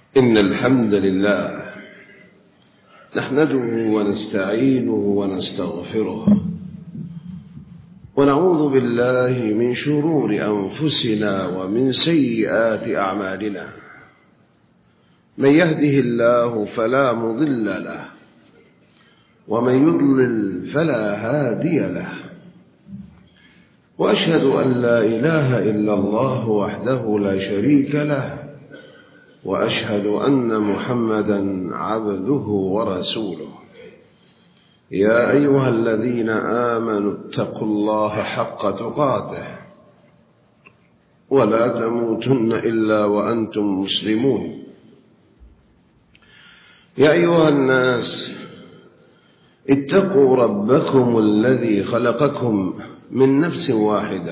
إن الحمد لله نحمده ونستعينه ونستغفره ونعوذ بالله من شرور أنفسنا ومن سيئات أعمالنا. من يهده الله فلا مضل له ومن يضلل فلا هادي له، وأشهد أن لا إله إلا الله وحده لا شريك له، وأشهد أن محمدا عبده ورسوله. يا أيها الذين آمنوا اتقوا الله حق تقاته ولا تموتن إلا وأنتم مسلمون. يا أيها الناس اتقوا ربكم الذي خلقكم من نفس واحدة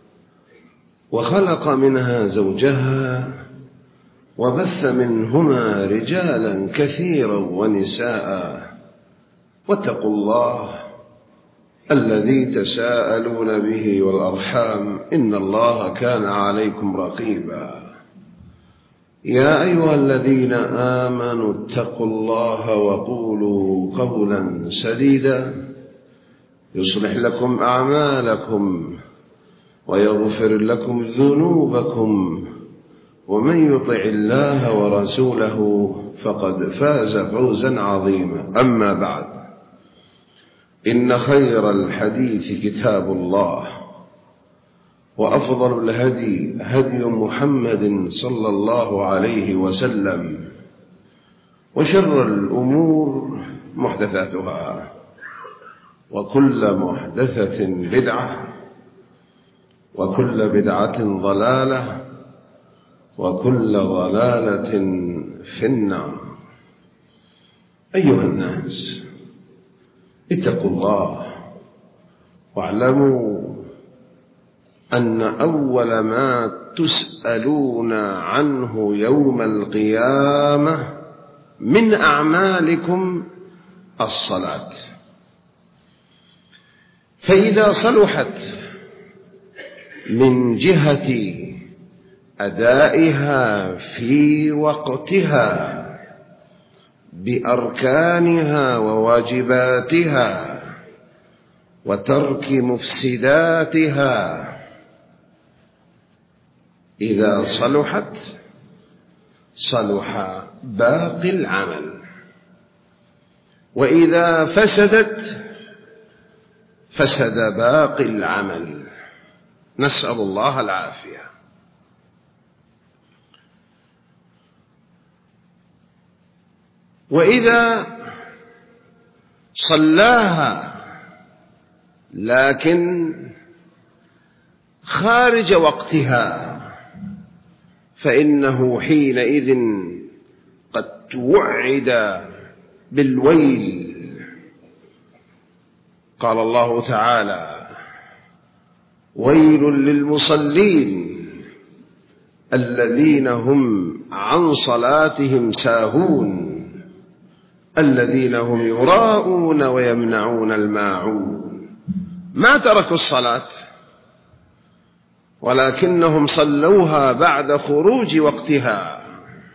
وخلق منها زوجها وبث منهما رجالا كثيرا ونساء، واتقوا الله الذي تساءلون به والأرحام إن الله كان عليكم رقيبا. يا أيها الذين آمنوا اتقوا الله وقولوا قولا سديدا يصلح لكم أعمالكم ويغفر لكم ذنوبكم، ومن يطع الله ورسوله فقد فاز فوزا عظيما. أما بعد، إن خير الحديث كتاب الله، وأفضل الهدي هدي محمد صلى الله عليه وسلم، وشر الأمور محدثاتها، وكل محدثة بدعة، وكل بدعة ضلالة، وكل ضلالة في النار. أيها الناس اتقوا الله واعلموا أن أول ما تسألون عنه يوم القيامة من أعمالكم الصلاة، فإذا صلحت من جهة أدائها في وقتها بأركانها وواجباتها وترك مفسداتها، إذا صلحت صلح باقي العمل، وإذا فسدت فسد باقي العمل. نسأل الله العافية. وإذا صلاها لكن خارج وقتها فإنه حينئذ قد توعد بالويل. قال الله تعالى: ويل للمصلين الذين هم عن صلاتهم ساهون الذين هم يراءون ويمنعون الماعون. ما تركوا الصلاة ولكنهم صلوها بعد خروج وقتها.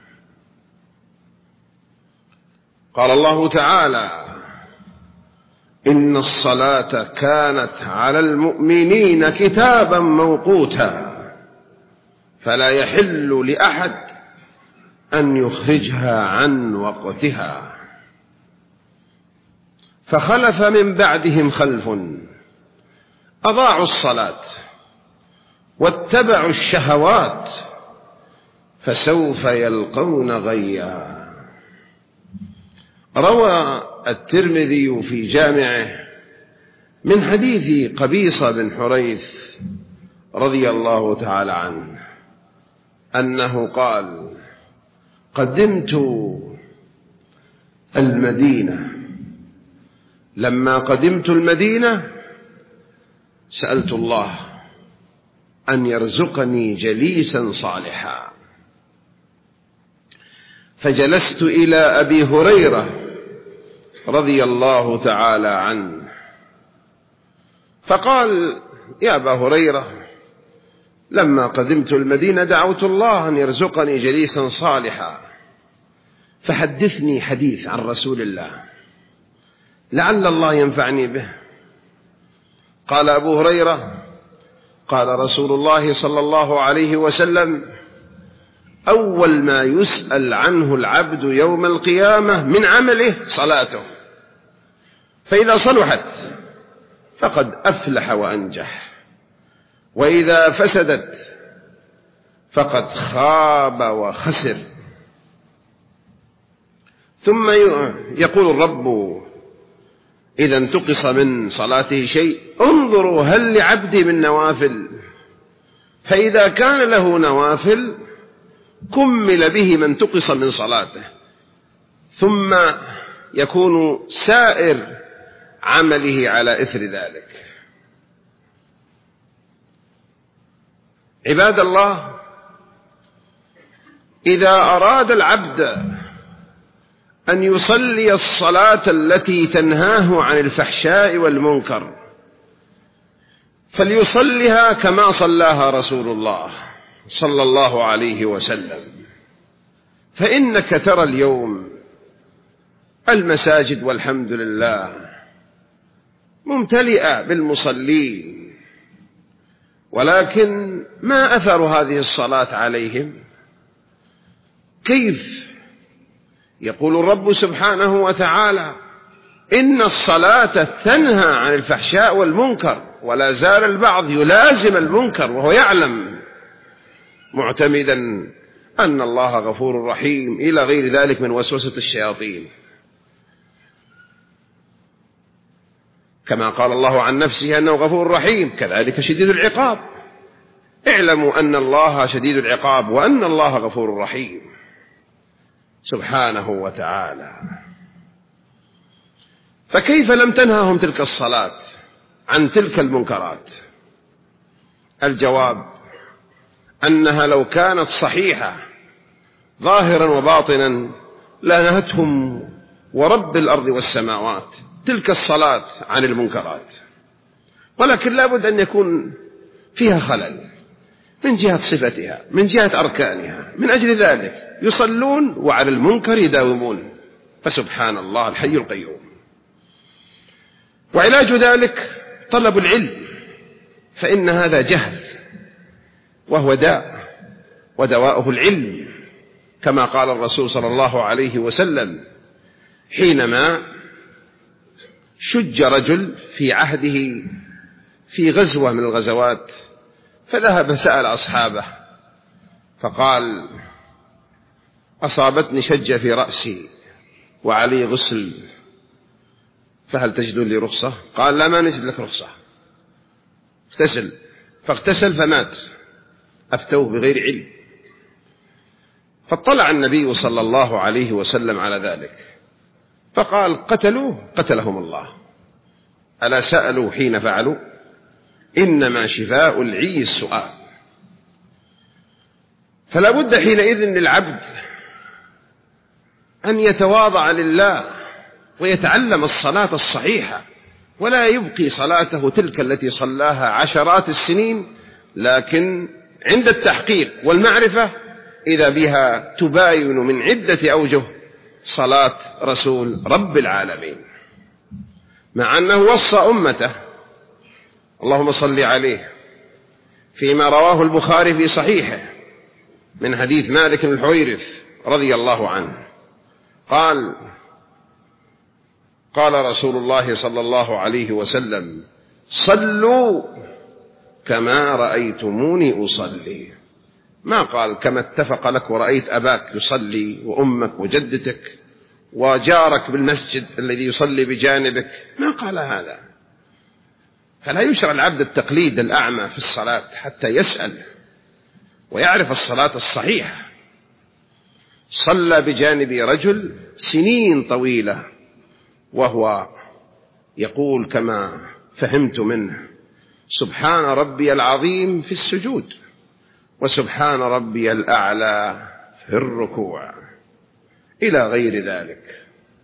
قال الله تعالى: إن الصلاة كانت على المؤمنين كتابا موقوتا فلا يحل لأحد أن يخرجها عن وقتها. فخلف من بعدهم خلف أضاعوا الصلاة واتبعوا الشهوات فسوف يلقون غيا. روى الترمذي في جامعه من حديث قبيصة بن حريث رضي الله تعالى عنه أنه قال: قدمت المدينة، لما قدمت المدينة سألت الله أن يرزقني جليسا صالحا، فجلست إلى أبي هريرة رضي الله تعالى عنه فقال: يا أبا هريرة، لما قدمت المدينة دعوت الله أن يرزقني جليسا صالحا، فحدثني حديث عن رسول الله لعل الله ينفعني به. قال أبو هريرة: قال رسول الله صلى الله عليه وسلم: أول ما يسأل عنه العبد يوم القيامة من عمله صلاته، فإذا صلحت فقد أفلح وأنجح، وإذا فسدت فقد خاب وخسر. ثم يقول الرب إذا انتقص من صلاته شيء: انظروا هل لعبدي من نوافل، فإذا كان له نوافل كمل به ما انتقص من صلاته، ثم يكون سائر عمله على إثر ذلك. عباد الله، إذا أراد العبد أن يصلي الصلاة التي تنهاه عن الفحشاء والمنكر فليصلها كما صلاها رسول الله صلى الله عليه وسلم. فإنك ترى اليوم المساجد والحمد لله ممتلئة بالمصلين، ولكن ما أثر هذه الصلاة عليهم؟ كيف؟ يقول الرب سبحانه وتعالى: إن الصلاة تنهى عن الفحشاء والمنكر، ولا زال البعض يلازم المنكر وهو يعلم، معتمدا أن الله غفور رحيم إلى غير ذلك من وسوسة الشياطين، كما قال الله عن نفسه أنه غفور رحيم كذلك شديد العقاب. اعلموا أن الله شديد العقاب وأن الله غفور رحيم سبحانه وتعالى. فكيف لم تنههم تلك الصلاة عن تلك المنكرات؟ الجواب أنها لو كانت صحيحة ظاهرا وباطنا لنهتهم ورب الأرض والسماوات تلك الصلاة عن المنكرات، ولكن لابد أن يكون فيها خلل من جهة صفتها، من جهة أركانها، من أجل ذلك يصلون وعلى المنكر يداومون، فسبحان الله الحي القيوم. وعلاج ذلك طلب العلم، فإن هذا جهل وهو داء، ودواؤه العلم، كما قال الرسول صلى الله عليه وسلم حينما شج رجل في عهده في غزوة من الغزوات، فذهب سأل أصحابه فقال: أصابتني شجة في رأسي وعلي غسل، فهل تجدون لي رخصة؟ قال: لا، ما نجد لك رخصة، اغتسل. فاغتسل فمات، أفتوه بغير علم. فاطلع النبي صلى الله عليه وسلم على ذلك فقال: قتلوه قتلهم الله، ألا سألوا حين فعلوا؟ إنما شفاء العي السؤال. فلا بد حينئذ للعبد أن يتواضع لله ويتعلم الصلاة الصحيحة، ولا يبقي صلاته تلك التي صلاها عشرات السنين، لكن عند التحقيق والمعرفة إذا بها تباين من عدة أوجه صلاة رسول رب العالمين، مع أنه وصى أمته، اللهم صل عليه، فيما رواه البخاري في صحيحه من حديث مالك بن الحويرث رضي الله عنه قال رسول الله صلى الله عليه وسلم: صلوا كما رأيتموني أصلي. ما قال كما اتفق لك ورأيت أباك يصلي وأمك وجدتك وجارك بالمسجد الذي يصلي بجانبك، ما قال هذا. فلا يشرع العبد التقليد الأعمى في الصلاة حتى يسأل ويعرف الصلاة الصحيحة. صلى بجانبي رجل سنين طويلة وهو يقول كما فهمت منه: سبحان ربي العظيم في السجود، وسبحان ربي الأعلى في الركوع، إلى غير ذلك.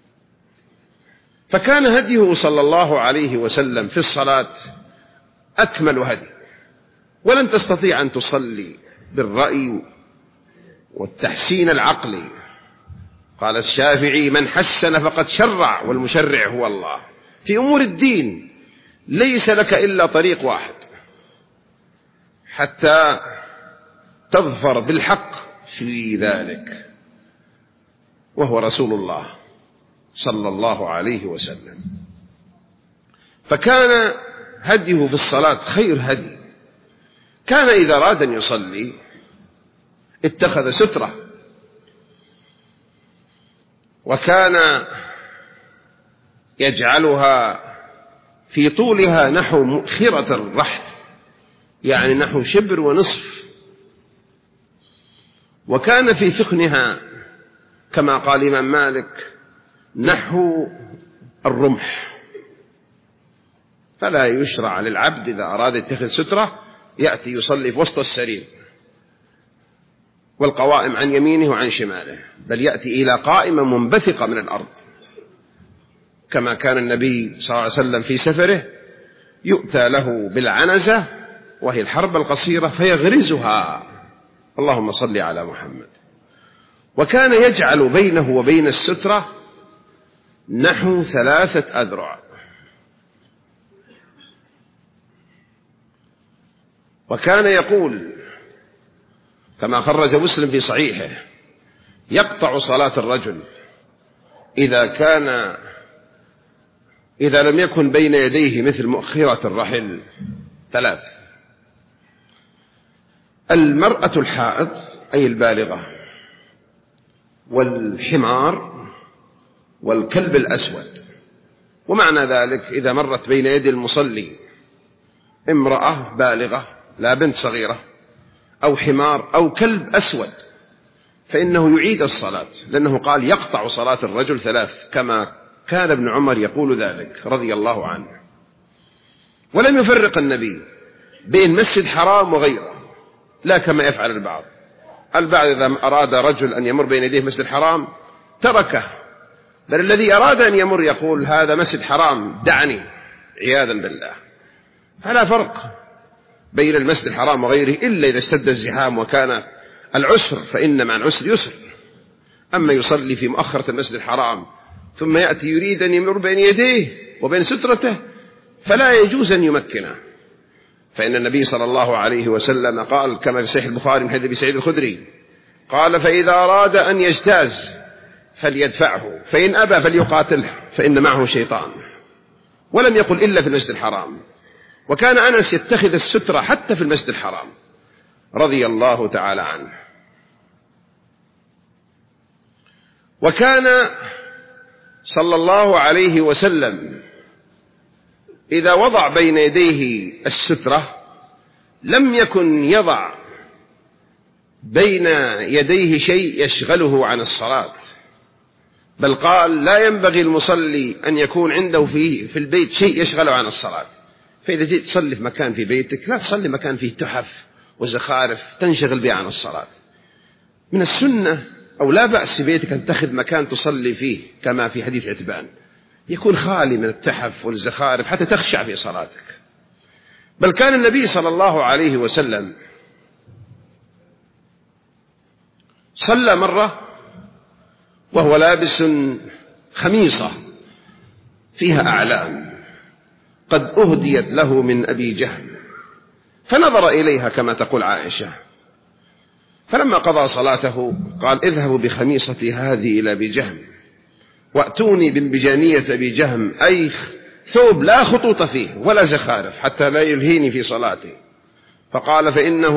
فكان هديه صلى الله عليه وسلم في الصلاة أكمل هدي، ولن تستطيع أن تصلي بالرأي والتحسين العقلي قال الشافعي: من حسن فقد شرع، والمشرع هو الله. في أمور الدين ليس لك إلا طريق واحد حتى تظفر بالحق في ذلك، وهو رسول الله صلى الله عليه وسلم. فكان هديه في الصلاة خير هدي. كان إذا أراد أن يصلي اتخذ سترة، وكان يجعلها في طولها نحو مؤخرة الرحل، يعني نحو شبر ونصف، وكان في ثخنها كما قال الإمام مالك نحو الرمح. فلا يشرع للعبد إذا أراد يتخذ سترة يأتي يصلي في وسط السرير والقوائم عن يمينه وعن شماله، بل يأتي إلى قائمة منبثقة من الأرض، كما كان النبي صلى الله عليه وسلم في سفره يؤتى له بالعنزة وهي الحربة القصيرة فيغرزها، اللهم صل على محمد. وكان يجعل بينه وبين السترة نحو 3 أذرع. وكان يقول كما خرج مسلم في صحيحه: يقطع صلاة الرجل إذا لم يكن بين يديه مثل مؤخرة الرحل 3. المرأة الحائض أي البالغة، والحمار، والكلب الأسود. ومعنى ذلك إذا مرت بين يدي المصلي امرأة بالغة لا بنت صغيرة أو حمار أو كلب أسود فإنه يعيد الصلاة، لأنه قال يقطع صلاة الرجل 3، كما كان ابن عمر يقول ذلك رضي الله عنه. ولم يفرق النبي بين مسجد حرام وغيره، لا كما يفعل البعض إذا أراد رجل أن يمر بين يديه مسجد حرام تركه، بل الذي أراد أن يمر يقول هذا مسجد حرام دعني، عياذا بالله. فلا فرق بين المسجد الحرام وغيره إلا إذا اشتد الزحام وكان العسر، فإن مع العسر يسر. أما يصلي في مؤخرة المسجد الحرام ثم يأتي يريد أن يمر بين يديه وبين سترته فلا يجوز أن يمكنه، فإن النبي صلى الله عليه وسلم قال كما في صحيح البخاري من حديث أبي سعيد الخدري قال: فإذا أراد أن يجتاز فليدفعه، فإن أبى فليقاتله، فإن معه شيطان. ولم يقل إلا في المسجد الحرام. وكان أنس يتخذ السترة حتى في المسجد الحرام رضي الله تعالى عنه. وكان صلى الله عليه وسلم إذا وضع بين يديه السترة لم يكن يضع بين يديه شيء يشغله عن الصلاة، بل قال: لا ينبغي المصلي أن يكون عنده في البيت شيء يشغله عن الصلاة. فإذا جيت تصلي في مكان في بيتك لا تصلي مكان فيه تحف وزخارف تنشغل به عن الصلاة. من السنة أو لا بأس في بيتك أن تأخذ مكان تصلي فيه كما في حديث عتبان، يكون خالي من التحف والزخارف حتى تخشع في صلاتك. بل كان النبي صلى الله عليه وسلم صلى مرة وهو لابس خميصة فيها أعلام قد أهديت له من أبي جهل، فنظر إليها كما تقول عائشة، فلما قضى صلاته قال: اذهبوا بخميصتي هذه إلى أبي جهم وأتوني بانبجانية أبي جهم، أي ثوب لا خطوط فيه ولا زخارف حتى لا يلهيني في صلاتي. فقال: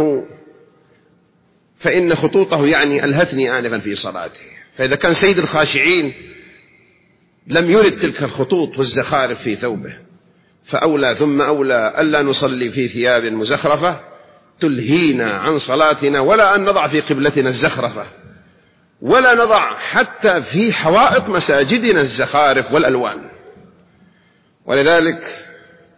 فإن خطوطه يعني ألهتني آنفا في صلاتي. فإذا كان سيد الخاشعين لم يرد تلك الخطوط والزخارف في ثوبه، فأولى ثم أولى ألا نصلي في ثياب مزخرفة تلهينا عن صلاتنا، ولا أن نضع في قبلتنا الزخرفة، ولا نضع حتى في حوائط مساجدنا الزخارف والألوان. ولذلك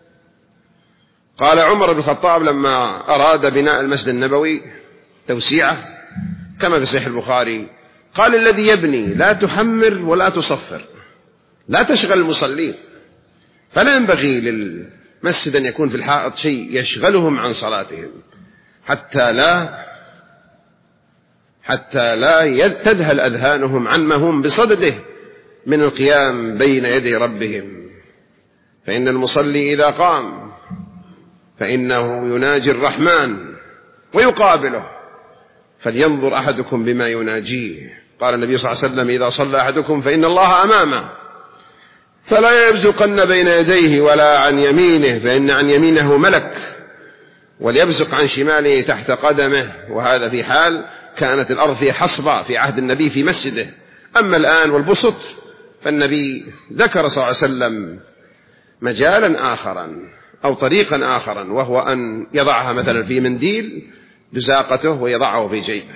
قال عمر بن الخطاب لما أراد بناء المسجد النبوي توسيعه كما في صحيح البخاري قال: الذي يبني لا تحمر ولا تصفر، لا تشغل المصلين. فلا ينبغي للمسجد أن يكون في الحائط شيء يشغلهم عن صلاتهم حتى لا تذهل أذهانهم عن ما هم بصدده من القيام بين يدي ربهم. فإن المصلي إذا قام فإنه يناجي الرحمن ويقابله، فلينظر أحدكم بما يناجيه. قال النبي صلى الله عليه وسلم: إذا صلى أحدكم فإن الله أمامه فلا يبزقن بين يديه ولا عن يمينه، فإن عن يمينه ملك، وليبزق عن شماله تحت قدمه. وهذا في حال كانت الأرض فيها حصبة في عهد النبي في مسجده. أما الآن والبسط فالنبي ذكر صلى الله عليه وسلم مجالا آخرا أو طريقا آخرا، وهو أن يضعها مثلا في منديل بزاقته ويضعه في جيبه.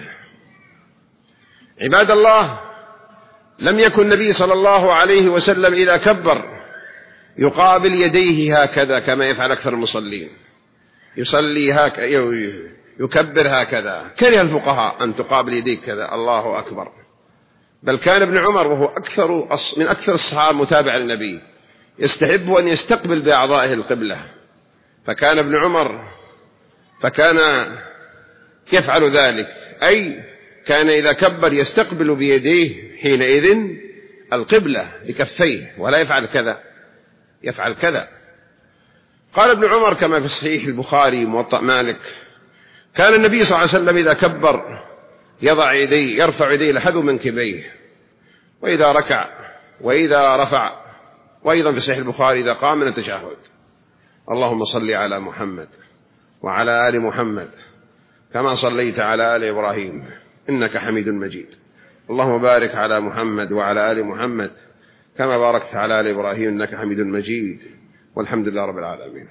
عباد الله، لم يكن النبي صلى الله عليه وسلم إذا كبر يقابل يديه هكذا كما يفعل أكثر المصلين، يصلي يكبر هكذا. كره الفقهاء أن تقابل يديك كذا الله أكبر. بل كان ابن عمر وهو من أكثر الصحابة متابعة للنبي يستحب أن يستقبل بأعضائه القبلة، فكان ابن عمر يفعل ذلك، أي كان إذا كبر يستقبل بيديه حينئذ القبلة بكفيه، ولا يفعل كذا، يفعل كذا. قال ابن عمر كما في صحيح البخاري موطأ مالك: كان النبي صلى الله عليه وسلم إذا كبر يرفع يديه لحذو منكبيه، وإذا ركع وإذا رفع. وأيضا في صحيح البخاري إذا قام من التشهد: اللهم صل على محمد وعلى آل محمد كما صليت على آل إبراهيم إنك حميد مجيد، اللهم بارك على محمد وعلى آل محمد كما باركت على آل إبراهيم إنك حميد مجيد، والحمد لله رب العالمين.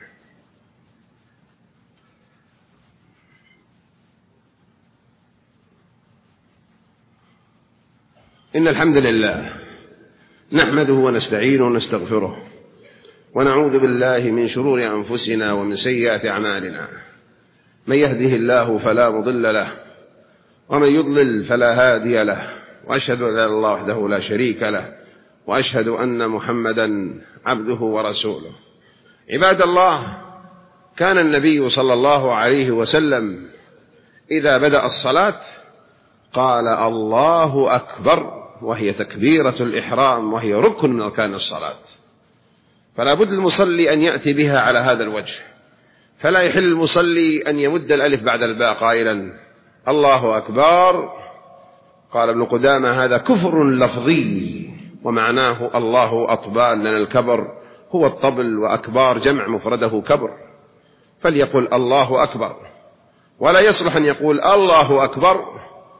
إن الحمد لله نحمده ونستعينه ونستغفره، ونعوذ بالله من شرور أنفسنا ومن سيئات أعمالنا. من يهده الله فلا مضل له، ومن يضلل فلا هادي له، وأشهد أن لا إله إلا الله وحده لا شريك له، وأشهد أن محمدا عبده ورسوله. عباد الله، كان النبي صلى الله عليه وسلم إذا بدأ الصلاة قال: الله أكبر، وهي تكبيرة الإحرام، وهي ركن من أركان الصلاة. فلا بد المصلي أن يأتي بها على هذا الوجه، فلا يحل المصلي أن يمد الألف بعد الباء قائلا الله أكبر. قال ابن قدامة: هذا كفر لفظي، ومعناه الله أطبال، لأن الكبر هو الطبل، وأكبار جمع مفرده كبر، فليقل الله أكبر. ولا يصلح أن يقول الله أكبر،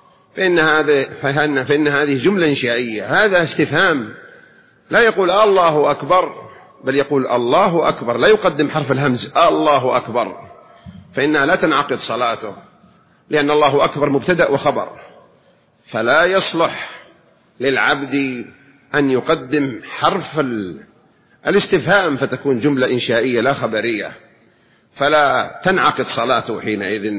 فإن هذه جملة إنشائية، هذا استفهام. لا يقول الله أكبر، بل يقول الله أكبر، لا يقدم حرف الهمز الله أكبر، فإنها لا تنعقد صلاته، لأن الله أكبر مبتدأ وخبر. فلا يصلح للعبد أن يقدم حرف الاستفهام فتكون جملة إنشائية لا خبرية، فلا تنعقد صلاته حينئذ.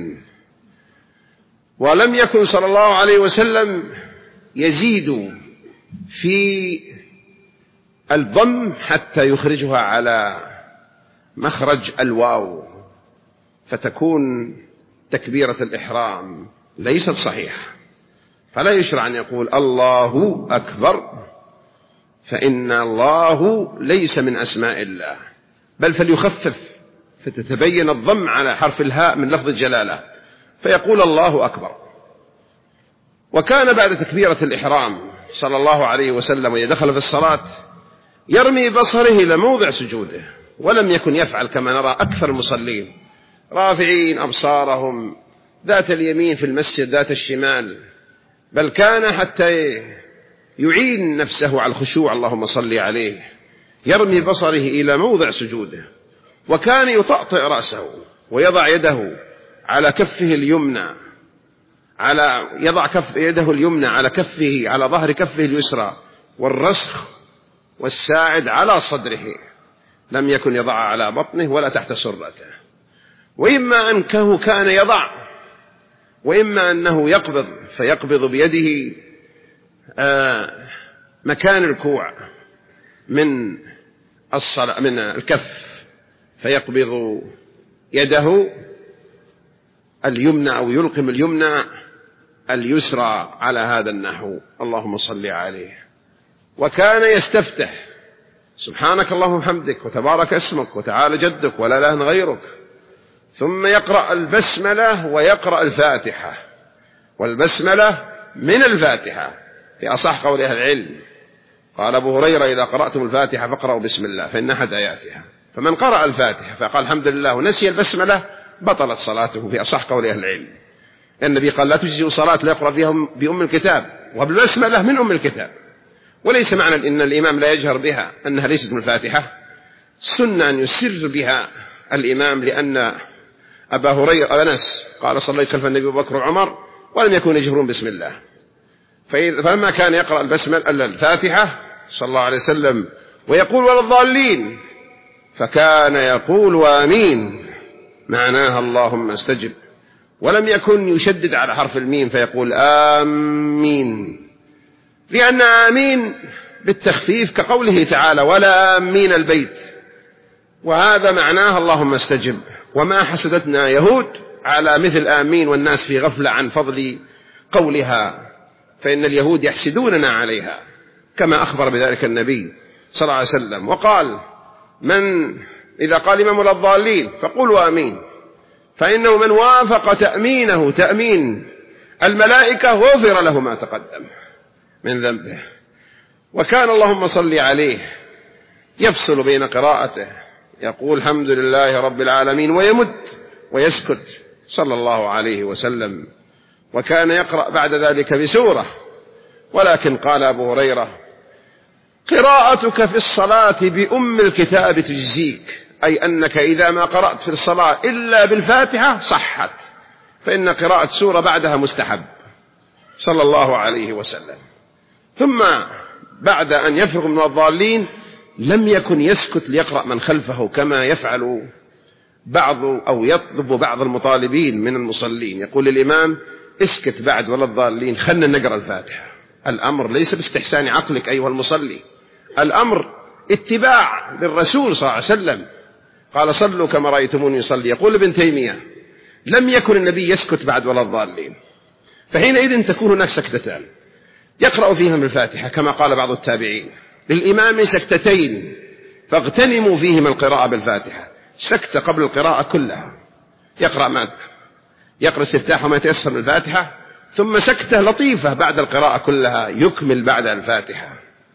ولم يكن صلى الله عليه وسلم يزيد في الضم حتى يخرجها على مخرج الواو، فتكون تكبيرة الإحرام ليست صحيحة. فلا يشرع أن يقول الله أكبر، فإن الله ليس من أسماء الله، بل فليخفف فتتبين الضم على حرف الهاء من لفظ الجلالة، فيقول الله أكبر. وكان بعد تكبيرة الإحرام صلى الله عليه وسلم وإذا دخل في الصلاة يرمي بصره إلى موضع سجوده، ولم يكن يفعل كما نرى أكثر المصلين رافعين أبصارهم ذات اليمين في المسجد ذات الشمال، بل كان حتى يعين نفسه على الخشوع اللهم صل عليه يرمي بصره إلى موضع سجوده. وكان يطأطئ رأسه ويضع يده على كفه اليمنى، يضع يده اليمنى على كفه، على ظهر كفه اليسرى، والرسخ والساعد على صدره، لم يكن يضع على بطنه ولا تحت سرته. وإما أنه كان يضع، وإما أنه يقبض، فيقبض بيده مكان الكوع من الكف، فيقبض يده اليمنى أو يلقم اليمنى اليسرى على هذا النحو، اللهم صل عليه. وكان يستفتح سبحانك اللهم وبحمدك وتبارك اسمك وتعالى جدك ولا إله غيرك، ثم يقرأ البسملة ويقرأ الفاتحة، والبسملة من الفاتحة في أصح قول أهل العلم. قال أبو هريرة: إذا قرأتم الفاتحة فاقرأوا بسم الله فإن أحد آياتها. فمن قرأ الفاتحة فقال الحمد لله ونسي البسملة بطلت صلاته في أصح قول أهل العلم. النبي قال: لا تجزئ صلاة لا يقرأ فيها بأم الكتاب، وبالبسملة من أم الكتاب. وليس معنى إن الإمام لا يجهر بها أنها ليست من الفاتحة، سنة أن يسر بها الإمام، لأن أبا هريرة أنس قال: صليت خلف النبي أبو بكر وعمر ولم يكونوا يجهرون بسم الله. فلما كان يقرأ الفاتحة صلى الله عليه وسلم ويقول ولا الضالين، فكان يقول آمين معناها اللهم استجب، ولم يكن يشدد على حرف الميم فيقول آمين، لأن آمين بالتخفيف كقوله تعالى ولا آمين البيت، وهذا معناها اللهم استجب. وما حسدتنا يهود على مثل آمين والناس في غفلة عن فضل قولها، فإن اليهود يحسدوننا عليها كما أخبر بذلك النبي صلى الله عليه وسلم. وقال: من إذا قال إمام ولا الضالين فقولوا آمين، فإنه من وافق تأمينه تأمين الملائكة غفر له ما تقدم من ذنبه. وكان اللهم صل عليه يفصل بين قراءته، يقول الحمد لله رب العالمين ويمد ويسكت صلى الله عليه وسلم. وكان يقرأ بعد ذلك بسورة، ولكن قال أبو هريرة: قراءتك في الصلاة بأم الكتاب تجزيك، أي أنك إذا ما قرأت في الصلاة إلا بالفاتحة صحت، فإن قراءة سورة بعدها مستحب صلى الله عليه وسلم. ثم بعد أن يفرغ من الضالين لم يكن يسكت ليقرأ من خلفه كما يفعل بعض أو يطلب بعض المطالبين من المصلين، يقول للإمام: اسكت بعد ولا الضالين خلنا نقرأ الفاتحة. الأمر ليس باستحسان عقلك أيها المصلي، الأمر اتباع للرسول صلى الله عليه وسلم، قال: صلوا كما رأيتموني يصلي. يقول ابن تيمية: لم يكن النبي يسكت بعد ولا الضالين، فحينئذ تكون هناك سكتتان يقرأ فيهم الفاتحة كما قال بعض التابعين، للإمام سكتتين فاغتنموا فيهما القراءة بالفاتحة، سكتة قبل القراءة كلها يقرأ استفتاح وما يتيسر من الفاتحة، ثم سكتة لطيفة بعد القراءة كلها يكمل بعد الفاتحة.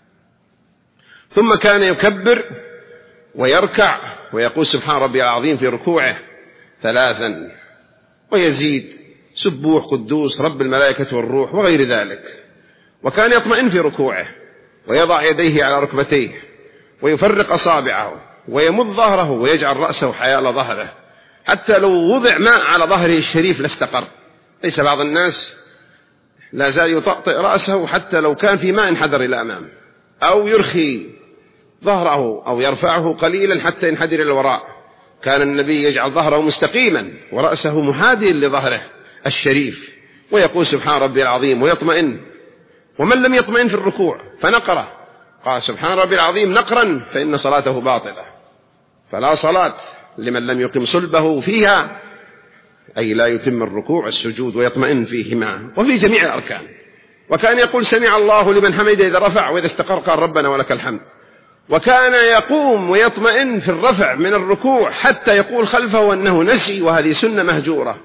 ثم كان يكبر ويركع ويقول سبحان ربي العظيم في ركوعه 3، ويزيد سبوح قدوس رب الملائكة والروح وغير ذلك. وكان يطمئن في ركوعه ويضع يديه على ركبتيه ويفرق أصابعه ويمد ظهره ويجعل رأسه حيال ظهره، حتى لو وضع ماء على ظهره الشريف لاستقر. ليس بعض الناس لا زال يطأطئ رأسه حتى لو كان في ماء انحدر إلى أمام، أو يرخي ظهره أو يرفعه قليلا حتى ينحدر إلى الوراء. كان النبي يجعل ظهره مستقيما ورأسه محاذيا لظهره الشريف ويقول سبحان ربي العظيم ويطمئن. ومن لم يطمئن في الركوع فنقره قال سبحان ربي العظيم نقرا فإن صلاته باطلة، فلا صلاة لمن لم يقم صلبه فيها، أي لا يتم الركوع والسجود ويطمئن فيهما وفي جميع الأركان. وكان يقول سمع الله لمن حمده إذا رفع، وإذا استقر قال ربنا ولك الحمد. وكان يقوم ويطمئن في الرفع من الركوع حتى يقول خلفه أنه نسي، وهذه سنة مهجورة.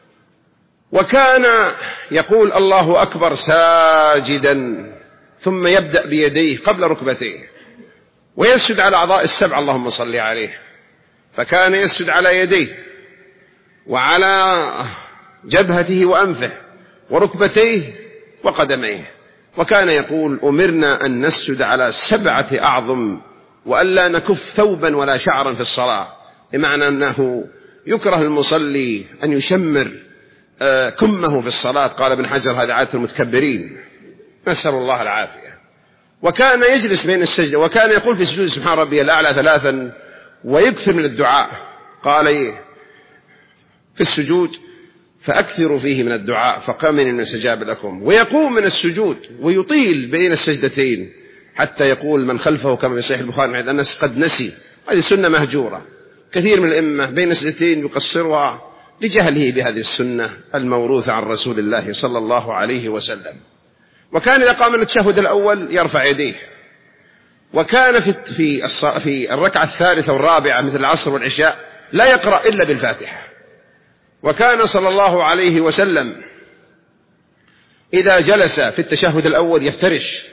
وكان يقول الله أكبر ساجدا، ثم يبدأ بيديه قبل ركبتيه ويسجد على أعضاء السبع اللهم صل عليه. فكان يسجد على يديه وعلى جبهته وأنفه وركبتيه وقدميه. وكان يقول أمرنا أن نسجد على 7 أعظم وألا نكف ثوبا ولا شعرا في الصلاة، بمعنى أنه يكره المصلي أن يشمر كمه في الصلاة. قال ابن حجر هذا عادة المتكبرين، نسأل الله العافية. وكان يجلس بين السجدة، وكان يقول في سجود سبحان ربي الأعلى 3 ويكثر من الدعاء. قال في السجود فأكثروا فيه من الدعاء فقام إن استجاب لكم. ويقوم من السجود ويطيل بين السجدتين حتى يقول من خلفه كما في صحيح البخاري أنس قد نسي. هذه سنة مهجورة، كثير من الأئمة بين السجدتين يقصرها لجهله بهذه السنة الموروثة عن رسول الله صلى الله عليه وسلم. وكان إذا قام التشهد الأول يرفع يديه، وكان في الركعة الثالثة والرابعة مثل العصر والعشاء لا يقرأ إلا بالفاتحة. وكان صلى الله عليه وسلم إذا جلس في التشهد الأول يفترش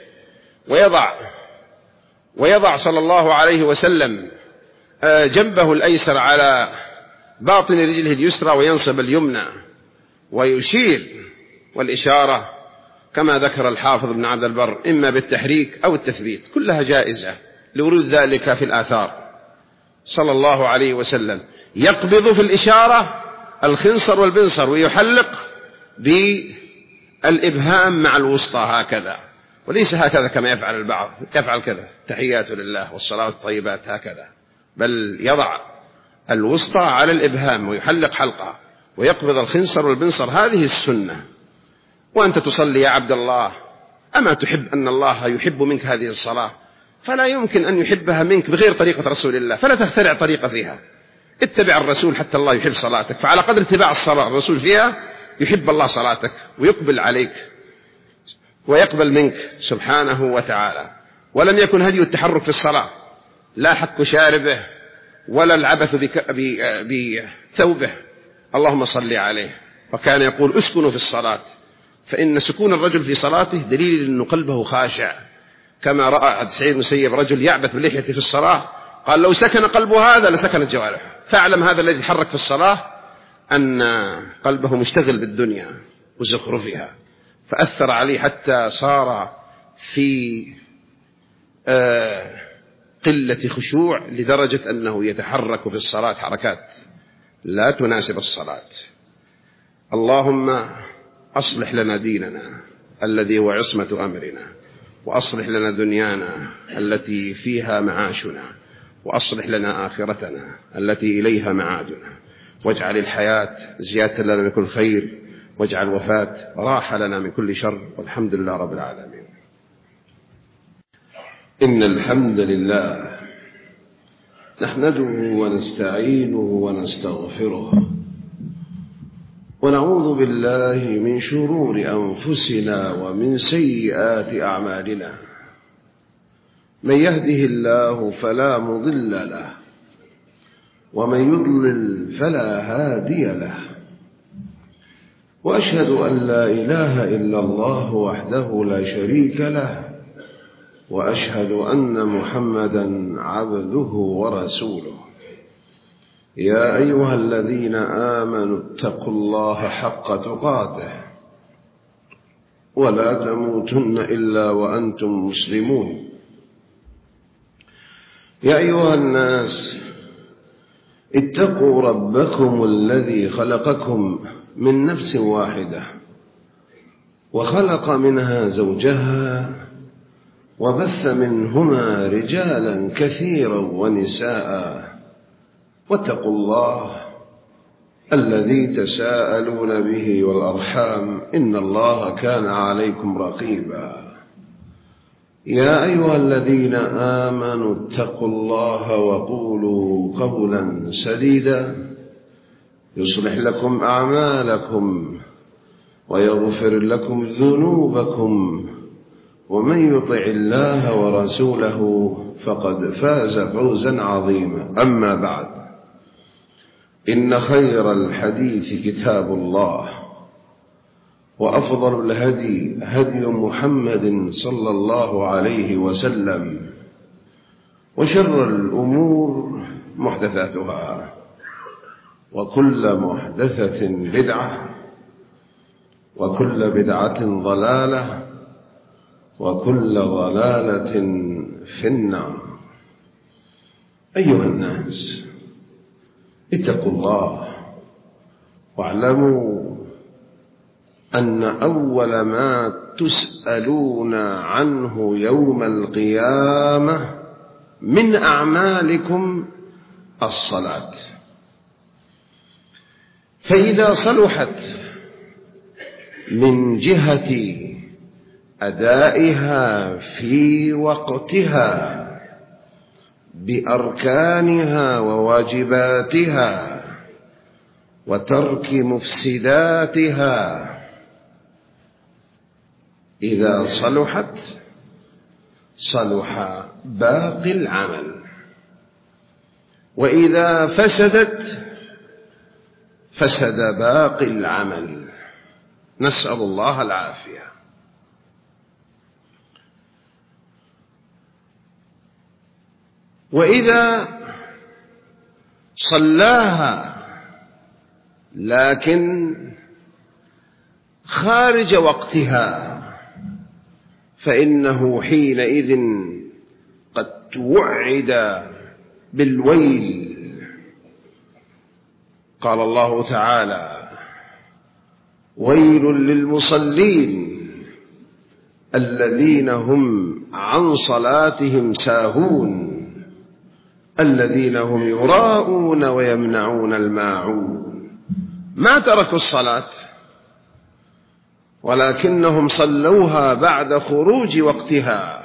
ويضع صلى الله عليه وسلم جنبه الأيسر على باطن رجله اليسرى وينصب اليمنى ويشير، والإشارة كما ذكر الحافظ ابن عبد البر إما بالتحريك أو التثبيت، كلها جائزة لورود ذلك في الآثار. صلى الله عليه وسلم يقبض في الإشارة الخنصر والبنصر ويحلق بالإبهام مع الوسطى هكذا، وليس هكذا كما يفعل البعض، يفعل كذا تحيات لله والصلاة الطيبات هكذا، بل يضع الوسطى على الإبهام ويحلق حلقة ويقبض الخنصر والبنصر. هذه السنة. وأنت تصلي يا عبد الله، أما تحب أن الله يحب منك هذه الصلاة؟ فلا يمكن أن يحبها منك بغير طريقة رسول الله، فلا تخترع طريقة فيها، اتبع الرسول حتى الله يحب صلاتك، فعلى قدر اتباع الصلاة الرسول فيها يحب الله صلاتك ويقبل عليك ويقبل منك سبحانه وتعالى. ولم يكن هدي التحرك في الصلاة، لا حك شاربه ولا العبث بثوبه، اللهم صل عليه. وكان يقول اسكنوا في الصلاة، فإن سكون الرجل في صلاته دليل أن قلبه خاشع، كما رأى عبد السعيد بن المسيب رجل يعبث بلحيته في الصلاة، قال لو سكن قلب هذا لسكنت جوارحه. فاعلم هذا الذي يتحرك في الصلاة أن قلبه مشتغل بالدنيا وزخرفها، فأثر عليه حتى صار في قلة خشوع لدرجة أنه يتحرك في الصلاة حركات لا تناسب الصلاة. اللهم أصلح لنا ديننا الذي هو عصمة أمرنا، وأصلح لنا دنيانا التي فيها معاشنا، وأصلح لنا آخرتنا التي إليها معادنا، واجعل الحياة زيادة لنا من كل خير، واجعل الوفاة راحة لنا من كل شر، والحمد لله رب العالمين. إن الحمد لله نحمده ونستعينه ونستغفره، ونعوذ بالله من شرور أنفسنا ومن سيئات أعمالنا. من يهده الله فلا مضل له، ومن يضلل فلا هادي له، وأشهد أن لا إله إلا الله وحده لا شريك له، وأشهد أن محمدا عبده ورسوله. يا أيها الذين آمنوا اتقوا الله حق تقاته ولا تموتن إلا وأنتم مسلمون. يا أيها الناس اتقوا ربكم الذي خلقكم من نفس واحدة، وخلق منها زوجها، وبث منهما رجالا كثيرا ونساء، واتقوا الله الذي تساءلون به والأرحام، إن الله كان عليكم رقيبا. يا أيها الذين آمنوا اتقوا الله وقولوا قولا سديدا يصلح لكم أعمالكم ويغفر لكم ذنوبكم، ومن يطع الله ورسوله فقد فاز فوزا عظيما. أما بعد، إن خير الحديث كتاب الله، وأفضل الهدي هدي محمد صلى الله عليه وسلم، وشر الأمور محدثاتها، وكل محدثة بدعة، وكل بدعة ضلالة، وكل ضلالة في النار. أيها الناس اتقوا الله، واعلموا أن أول ما تسألون عنه يوم القيامة من أعمالكم الصلاة. فإذا صلحت من جهة أدائها في وقتها بأركانها وواجباتها وترك مفسداتها. إذا صلحت صلح باقي العمل، وإذا فسدت فسد باقي العمل. نسأل الله العافية. وإذا صلاها لكن خارج وقتها فإنه حينئذ قد توعد بالويل. قال الله تعالى: ويل للمصلين الذين هم عن صلاتهم ساهون الذين هم يراءون ويمنعون الماعون. ما تركوا الصلاة ولكنهم صلوها بعد خروج وقتها.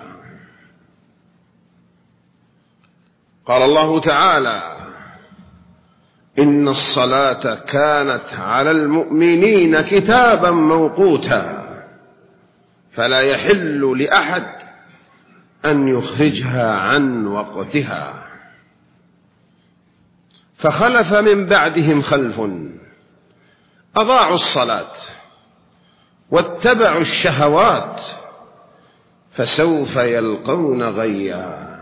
قال الله تعالى: إن الصلاة كانت على المؤمنين كتابا موقوتا فلا يحل لأحد أن يخرجها عن وقتها. فخلف من بعدهم خلف أضاعوا الصلاة واتبعوا الشهوات فسوف يلقون غيا.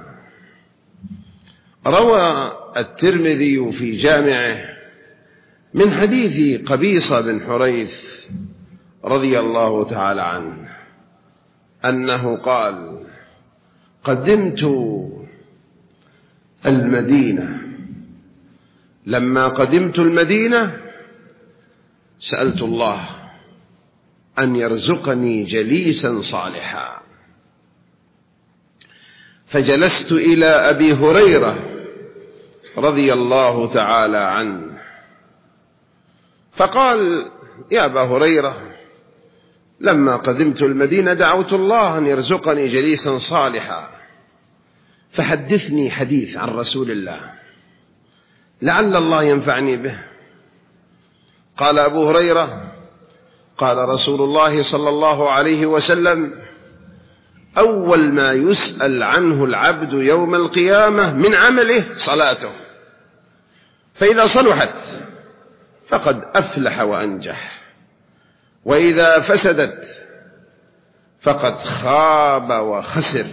روى الترمذي في جامعه من حديث قبيصة بن حريث رضي الله تعالى عنه أنه قال: قدمت المدينة، لما قدمت المدينة سألت الله أن يرزقني جليسا صالحا، فجلست إلى أبي هريرة رضي الله تعالى عنه فقال: يا أبا هريرة، لما قدمت المدينة دعوت الله أن يرزقني جليسا صالحا، فحدثني حديث عن رسول الله لعل الله ينفعني به. قال أبو هريرة: قال رسول الله صلى الله عليه وسلم: أول ما يسأل عنه العبد يوم القيامة من عمله صلاته، فإذا صلحت فقد أفلح وأنجح، وإذا فسدت فقد خاب وخسر.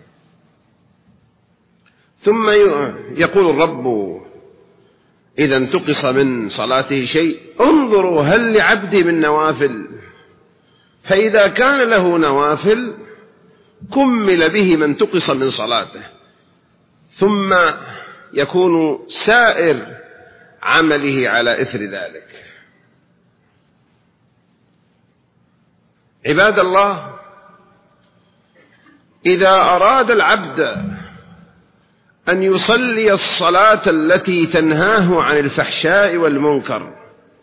ثم يقول الرب إذا انتقص من صلاته شيء: انظروا هل لعبدي من نوافل، فإذا كان له نوافل كمل به ما انتقص من صلاته، ثم يكون سائر عمله على إثر ذلك. عباد الله، إذا أراد العبد أن يصلي الصلاة التي تنهاه عن الفحشاء والمنكر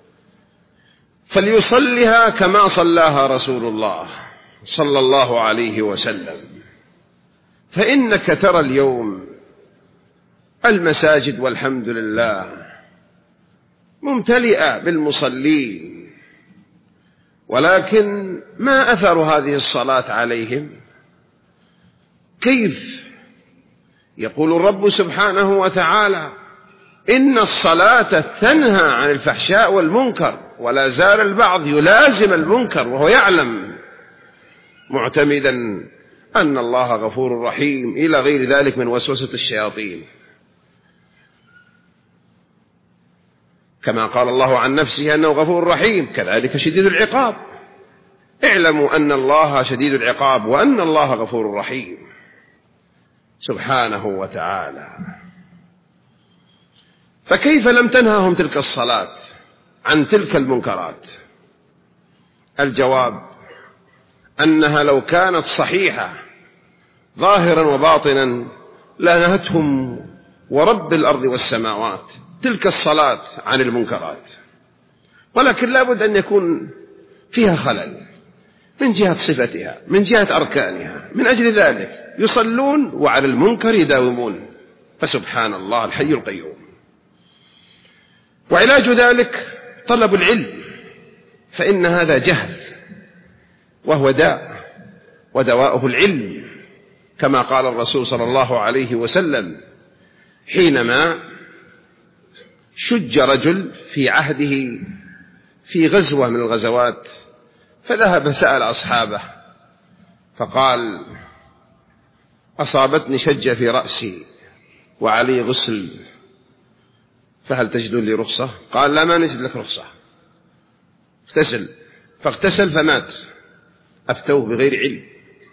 فليصلها كما صلاها رسول الله صلى الله عليه وسلم. فإنك ترى اليوم المساجد والحمد لله ممتلئة بالمصلين، ولكن ما أثر هذه الصلاة عليهم؟ كيف؟ يقول الرب سبحانه وتعالى: إن الصلاة تنهى عن الفحشاء والمنكر، ولا زال البعض يلازم المنكر وهو يعلم، معتمدا أن الله غفور رحيم إلى غير ذلك من وسوسة الشياطين. كما قال الله عن نفسه أنه غفور رحيم كذلك شديد العقاب. اعلموا أن الله شديد العقاب وأن الله غفور رحيم سبحانه وتعالى. فكيف لم تنههم تلك الصلاة عن تلك المنكرات؟ الجواب أنها لو كانت صحيحة ظاهرا وباطنا لنهتهم ورب الأرض والسماوات تلك الصلاة عن المنكرات، ولكن لابد أن يكون فيها خلل من جهة صفتها، من جهة أركانها. من أجل ذلك يصلون وعلى المنكر يداومون، فسبحان الله الحي القيوم. وعلاج ذلك طلب العلم، فإن هذا جهل وهو داء، ودواؤه العلم، كما قال الرسول صلى الله عليه وسلم حينما شج رجل في عهده في غزوة من الغزوات، فذهب سأل أصحابه فقال: أصابتني شجة في رأسي وعلي غسل، فهل تجدون لي رخصة؟ قال: لا، ما نجد لك رخصة، اغتسل. فاغتسل فمات، أفتوه بغير علم.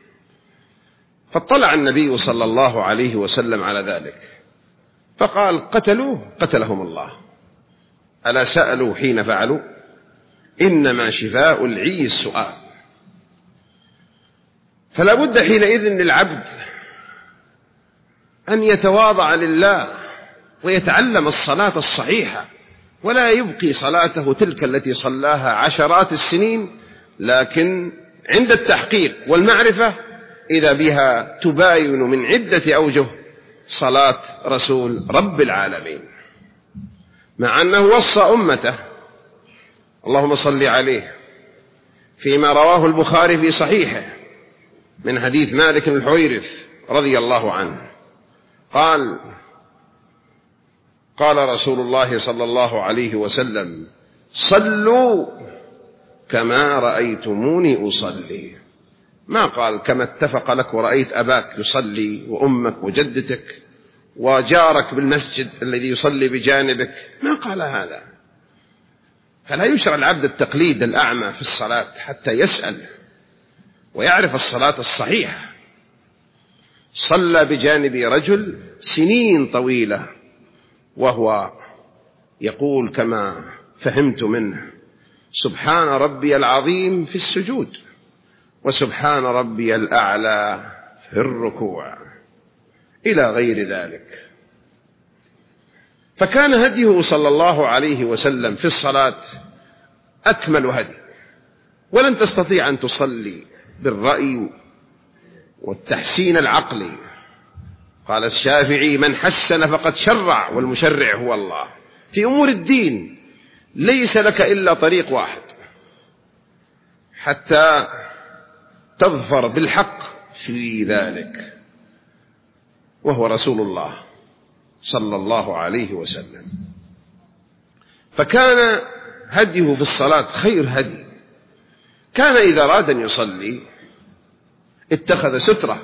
فاطلع النبي صلى الله عليه وسلم على ذلك فقال: قتلوه قتلهم الله، ألا سألوا حين فعلوا؟ إنما شفاء العي السؤال. فلا بد حينئذ للعبد أن يتواضع لله ويتعلم الصلاة الصحيحة، ولا يبقي صلاته تلك التي صلاها عشرات السنين، لكن عند التحقيق والمعرفة إذا بها تباين من عدة أوجه صلاة رسول رب العالمين، مع أنه وصى أمته، اللهم صل عليه، فيما رواه البخاري في صحيحه من حديث مالك بن الحويرث رضي الله عنه قال: قال رسول الله صلى الله عليه وسلم: صلوا كما رأيتموني أصلي. ما قال كما اتفق لك ورأيت أباك يصلي وأمك وجدتك وجارك بالمسجد الذي يصلي بجانبك، ما قال هذا. فلا يشرع العبد التقليد الأعمى في الصلاة حتى يسأل ويعرف الصلاة الصحيحة. صلى بجانبي رجل سنين طويلة وهو يقول كما فهمت منه: سبحان ربي العظيم في السجود، وسبحان ربي الأعلى في الركوع، إلى غير ذلك. فكان هديه صلى الله عليه وسلم في الصلاة أكمل هدي، ولن تستطيع أن تصلي بالرأي والتحسين العقلي. قال الشافعي: من حسن فقد شرع، والمشرع هو الله. في أمور الدين ليس لك إلا طريق واحد حتى تظفر بالحق في ذلك، وهو رسول الله صلى الله عليه وسلم. فكان هديه في الصلاة خير هدي. كان إذا أراد أن يصلي اتخذ سترة،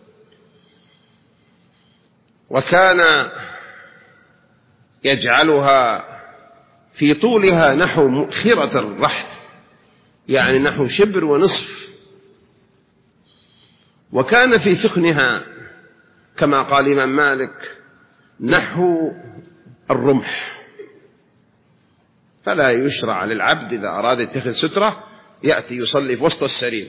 وكان يجعلها في طولها نحو مؤخرة الرحل، يعني نحو شبر ونصف، وكان في ثخنها كما قال الإمام مالك نحو الرمح. فلا يشرع للعبد إذا أراد يتخذ سترة يأتي يصلي في وسط السرير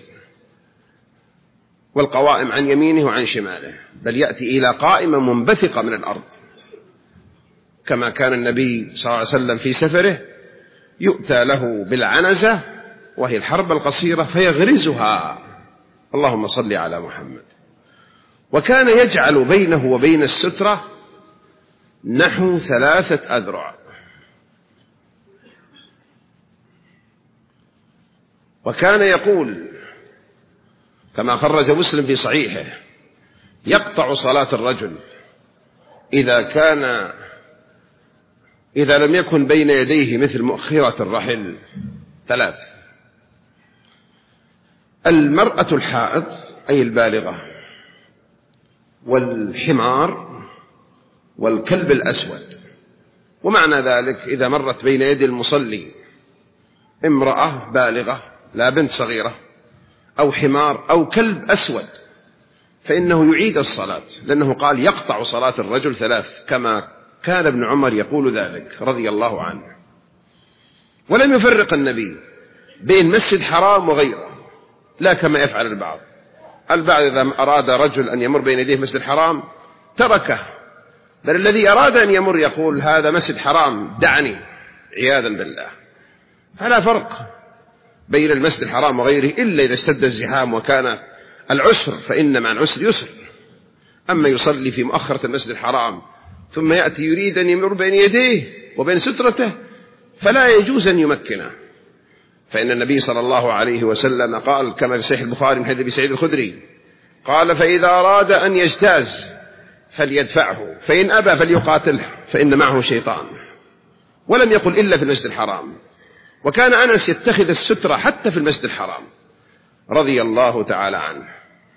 والقوائم عن يمينه وعن شماله، بل يأتي إلى قائمة منبثقة من الأرض، كما كان النبي صلى الله عليه وسلم في سفره يؤتى له بالعنزة وهي الحربة القصيرة فيغرزها، اللهم صل على محمد. وكان يجعل بينه وبين السترة نحو 3 أذرع. وكان يقول كما خرج مسلم في صحيحه: يقطع صلاة الرجل إذا لم يكن بين يديه مثل مؤخرة الرحل 3. المرأة الحائض أي البالغة، والحمار، والكلب الأسود. ومعنى ذلك إذا مرت بين يدي المصلي امرأة بالغة لا بنت صغيرة أو حمار أو كلب أسود فإنه يعيد الصلاة، لأنه قال يقطع صلاة الرجل 3، كما كان ابن عمر يقول ذلك رضي الله عنه. ولم يفرق النبي بين مسجد حرام وغيره، لا كما يفعل البعض إذا أراد رجل أن يمر بين يديه مسجد حرام تركه، بل الذي أراد أن يمر يقول هذا مسجد حرام دعني، عياذا بالله. فلا فرق بين المسجد الحرام وغيره إلا إذا اشتد الزحام وكان العسر، فإن مع العسر يسر. أما يصلي في مؤخرة المسجد الحرام ثم يأتي يريد أن يمر بين يديه وبين سترته، فلا يجوز أن يمكنه، فإن النبي صلى الله عليه وسلم قال كما في صحيح البخاري من حديث أبي سعيد الخدري قال: فإذا أراد أن يجتاز فليدفعه، فإن أبى فليقاتله، فإن معه شيطان. ولم يقل إلا في المسجد الحرام. وكان أنس يتخذ السترة حتى في المسجد الحرام رضي الله تعالى عنه.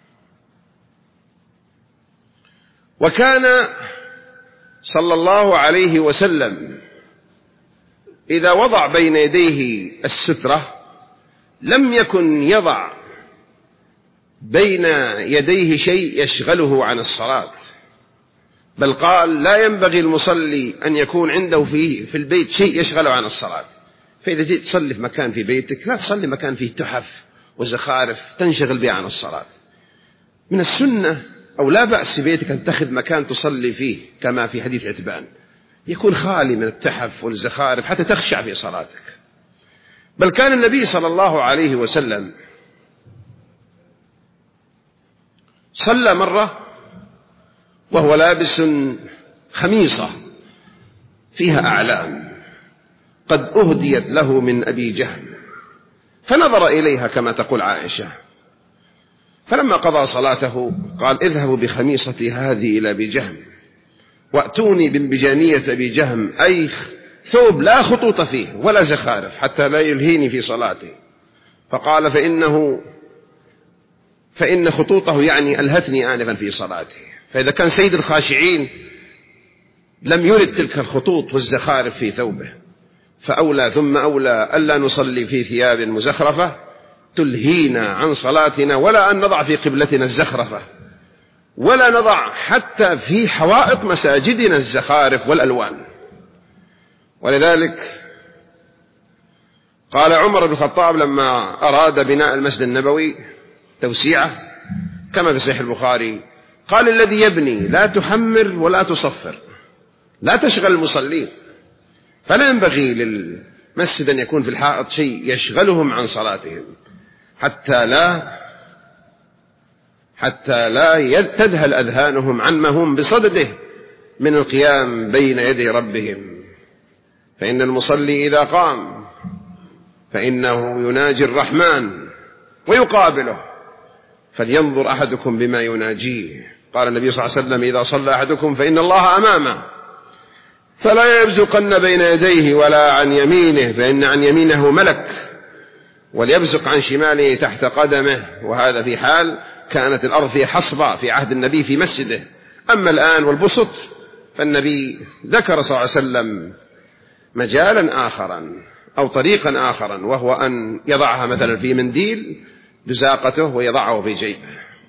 وكان صلى الله عليه وسلم إذا وضع بين يديه السترة لم يكن يضع بين يديه شيء يشغله عن الصلاة، بل قال: لا ينبغي المصلي أن يكون عنده في البيت شيء يشغله عن الصلاة. فإذا جيت تصلي في مكان في بيتك لا تصلي مكان فيه تحف وزخارف تنشغل بها عن الصلاة. من السنة أو لا بأس في بيتك أن تأخذ مكان تصلي فيه كما في حديث عتبان، يكون خالي من التحف والزخارف حتى تخشع في صلاتك. بل كان النبي صلى الله عليه وسلم صلى مرة وهو لابس خميصة فيها أعلام قد أهديت له من أبي جهل، فنظر إليها كما تقول عائشة، فلما قضى صلاته قال: اذهبوا بخميصتي هذه إلى أبي جهم وأتوني بمبجانية أبي جهم، أي ثوب لا خطوط فيه ولا زخارف حتى لا يلهيني في صلاتي. فقال: فإن خطوطه يعني ألهتني آنفا في صلاتي. فإذا كان سيد الخاشعين لم يرد تلك الخطوط والزخارف في ثوبه، فأولى ثم أولى ألا نصلي في ثياب مزخرفة تلهينا عن صلاتنا، ولا أن نضع في قبلتنا الزخرفة، ولا نضع حتى في حوائط مساجدنا الزخارف والألوان. ولذلك قال عمر بن الخطاب لما أراد بناء المسجد النبوي توسيعه كما في صحيح البخاري قال: الذي يبني لا تحمر ولا تصفر، لا تشغل المصلين. فلا ينبغي للمسجد أن يكون في الحائط شيء يشغلهم عن صلاتهم حتى لا تذهل أذهانهم عما هم بصدده من القيام بين يدي ربهم. فإن المصلي إذا قام فإنه يناجي الرحمن ويقابله، فلينظر أحدكم بما يناجيه. قال النبي صلى الله عليه وسلم: إذا صلى أحدكم فإن الله أمامه فلا يبزقن بين يديه ولا عن يمينه، فإن عن يمينه ملك، وليبزق عن شماله تحت قدمه. وهذا في حال كانت الأرض في حصبة في عهد النبي في مسجده. أما الآن والبسط فالنبي ذكر صلى الله عليه وسلم مجالا آخرا أو طريقا آخرا، وهو أن يضعها مثلا في منديل بزاقته ويضعه في جيبه.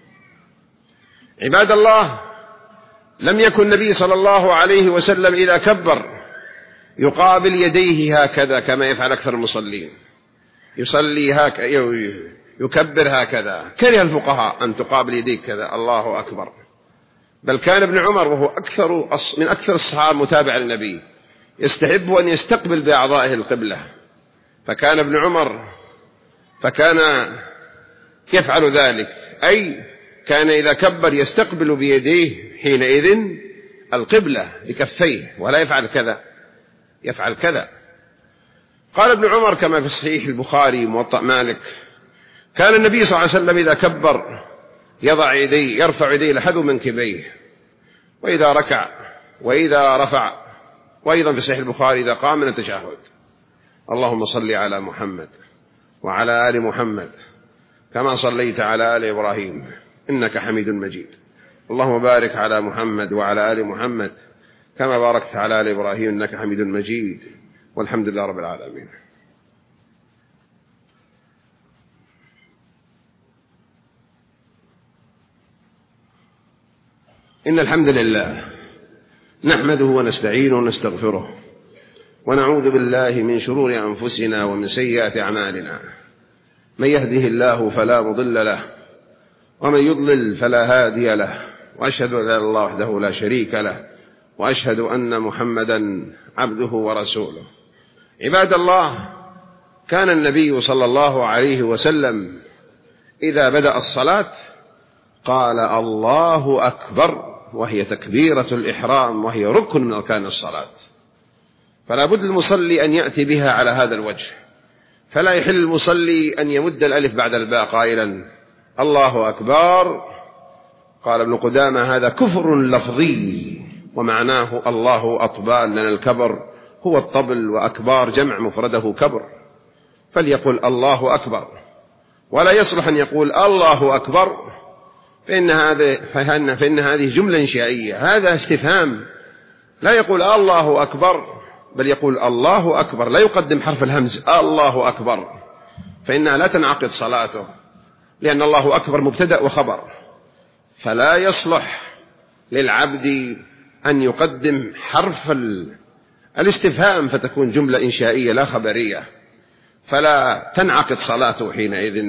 عباد الله، لم يكن النبي صلى الله عليه وسلم إذا كبر يقابل يديه هكذا كما يفعل أكثر المصلين، يصلي يكبر هكذا. كره الفقهاء أن تقابل يديك كذا الله أكبر. بل كان ابن عمر وهو من أكثر الصحابة متابعة للنبي يستحب أن يستقبل بأعضائه القبلة، فكان ابن عمر يفعل ذلك، أي كان إذا كبر يستقبل بيديه حينئذ القبلة بكفيه، ولا يفعل كذا. قال ابن عمر كما في صحيح البخاري موطأ مالك: كان النبي صلى الله عليه وسلم إذا كبر يرفع يديه لحذو منكبيه، وإذا ركع وإذا رفع. وأيضا في صحيح البخاري إذا قام من التشهد: اللهم صل على محمد وعلى آل محمد كما صليت على آل إبراهيم إنك حميد مجيد، اللهم بارك على محمد وعلى آل محمد كما باركت على آل إبراهيم إنك حميد مجيد، والحمد لله رب العالمين. إن الحمد لله نحمده ونستعينه ونستغفره، ونعوذ بالله من شرور أنفسنا ومن سيئات أعمالنا. من يهده الله فلا مضل له، ومن يضلل فلا هادي له، وأشهد أن لا إله إلا الله وحده لا شريك له، وأشهد أن محمدا عبده ورسوله. عباد الله، كان النبي صلى الله عليه وسلم إذا بدأ الصلاة قال: الله أكبر، وهي تكبيرة الإحرام، وهي ركن من أركان الصلاة. فلا بد المصلي أن يأتي بها على هذا الوجه. فلا يحل المصلي أن يمد الألف بعد الباء قائلا الله أكبر. قال ابن قدامة هذا كفر لفظي، ومعناه الله أطبال، لأن الكبر هو الطبل، وأكبار جمع مفرده كبر، فليقل الله أكبر. ولا يصلح أن يقول الله أكبر، فإن هذه جملة إنشائية، هذا استفهام. لا يقول الله أكبر، بل يقول الله أكبر، لا يقدم حرف الهمز الله أكبر، فإنها لا تنعقد صلاته، لأن الله أكبر مبتدأ وخبر. فلا يصلح للعبد أن يقدم حرف الاستفهام فتكون جملة إنشائية لا خبرية، فلا تنعقد صلاته حينئذ.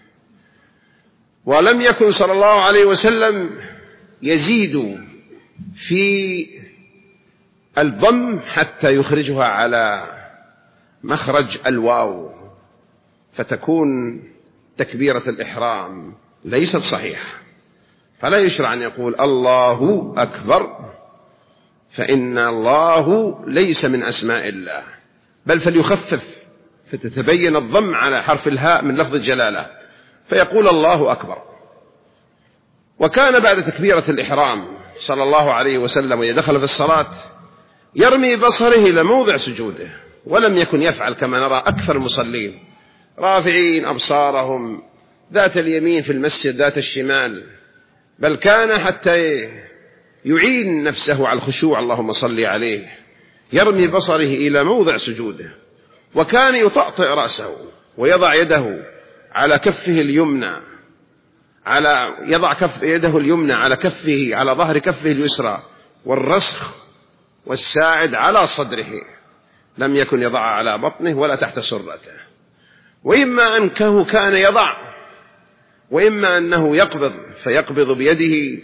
ولم يكن صلى الله عليه وسلم يزيد في الضم حتى يخرجها على مخرج الواو، فتكون تكبيرة الإحرام ليست صحيحة. فلا يشرع أن يقول الله أكبر، فإن الله ليس من أسماء الله، بل فليخفف فتتبين الضم على حرف الهاء من لفظ الجلالة، فيقول الله أكبر. وكان بعد تكبيرة الإحرام صلى الله عليه وسلم وإذا دخل في الصلاة يرمي بصره إلى موضع سجوده، ولم يكن يفعل كما نرى أكثر المصلين رافعين أبصارهم ذات اليمين في المسجد ذات الشمال، بل كان حتى يعين نفسه على الخشوع اللهم صل عليه يرمي بصره إلى موضع سجوده. وكان يطأطئ رأسه ويضع يده على كفه اليمنى، يضع يده اليمنى على كفه، على ظهر كفه اليسرى، والرسخ والساعد على صدره، لم يكن يضع على بطنه ولا تحت سرته. وإما أنه كان يضع، وإما أنه يقبض، فيقبض بيده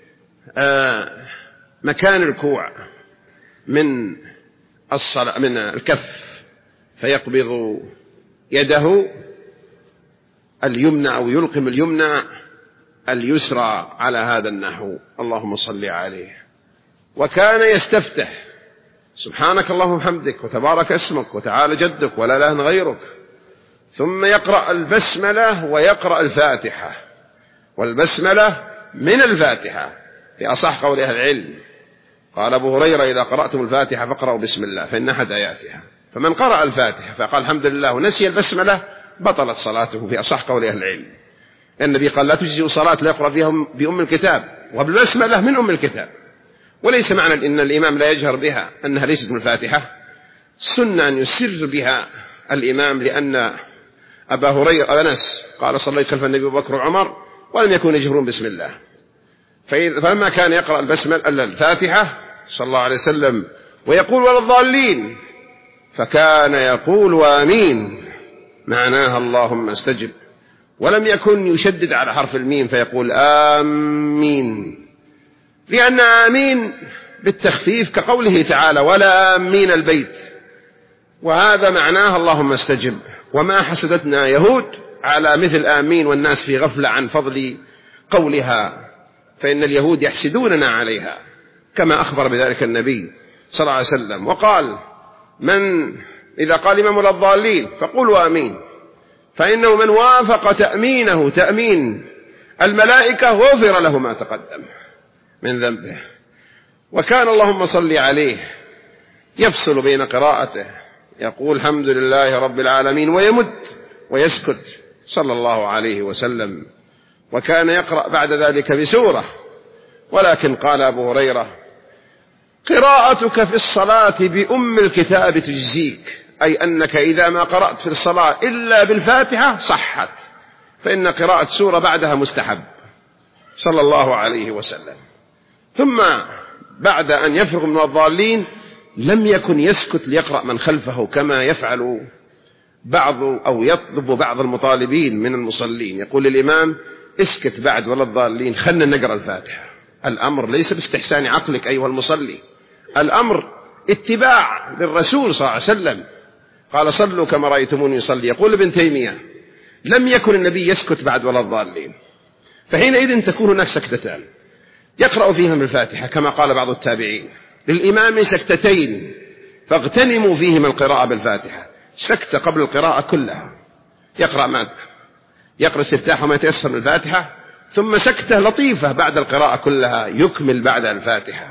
مكان الكوع من الكف، فيقبض يده اليمنى أو يلقم اليمنى اليسرى على هذا النحو اللهم صل عليه. وكان يستفتح سبحانك اللهم وبحمدك وتبارك اسمك وتعالى جدك ولا إله غيرك، ثم يقرأ البسملة ويقرأ الفاتحة، والبسملة من الفاتحة في أصح قول أهل العلم. قال أبو هريرة إذا قرأتم الفاتحة فاقرأوا بسم الله فإن أحد آياتها. فمن قرأ الفاتحة فقال الحمد لله ونسي البسملة بطلت صلاته في أصح قول أهل العلم. النبي قال لا تجزئ صلاة لا يقرأ فيها بأم الكتاب، وبالبسملة من أم الكتاب. وليس معنى إن الإمام لا يجهر بها أنها ليست من الفاتحة، سنة أن يسر بها الإمام، لأن أبا هريرة أنس قال صليت خلف النبي أبو بكر وعمر ولم يكونوا يجهرون بسم الله، فلما كان يقرأ الفاتحة صلى الله عليه وسلم ويقول ولا الضالين، فكان يقول آمين معناها اللهم استجب، ولم يكن يشدد على حرف الميم فيقول آمين، لأن آمين بالتخفيف كقوله تعالى ولا آمين البيت، وهذا معناها اللهم استجب. وما حسدتنا يهود على مثل آمين والناس في غفلة عن فضل قولها، فإن اليهود يحسدوننا عليها كما أخبر بذلك النبي صلى الله عليه وسلم. وقال من إذا قال إمام ولا الضالين فقولوا آمين، فإنه من وافق تأمينه تأمين الملائكة غفر له ما تقدم من ذنبه. وكان اللهم صل عليه يفصل بين قراءته، يقول الحمد لله رب العالمين ويمد ويسكت صلى الله عليه وسلم. وكان يقرأ بعد ذلك بسورة، ولكن قال أبو هريرة قراءتك في الصلاة بأم الكتاب تجزيك، أي أنك إذا ما قرأت في الصلاة إلا بالفاتحة صحت، فإن قراءة سورة بعدها مستحب صلى الله عليه وسلم. ثم بعد أن يفرغ من الضالين لم يكن يسكت ليقرأ من خلفه كما يفعل بعض أو يطلب بعض المطالبين من المصلين، يقول للإمام اسكت بعد ولا الضالين خلنا نقرأ الفاتحة. الأمر ليس باستحسان عقلك أيها المصلي، الأمر اتباع للرسول صلى الله عليه وسلم، قال صلوا كما رأيتموني يصلي. يقول ابن تيمية لم يكن النبي يسكت بعد ولا الضالين، فحينئذ تكون هناك سكتتان يقرأ فيهم الفاتحة كما قال بعض التابعين، للإمام سكتتين فاغتنموا فيهم القراءة بالفاتحة، سكتة قبل القراءة كلها، يقرأ استفتاح وما يتيسر من الفاتحة، ثم سكتة لطيفة بعد القراءة كلها يكمل بعد الفاتحة.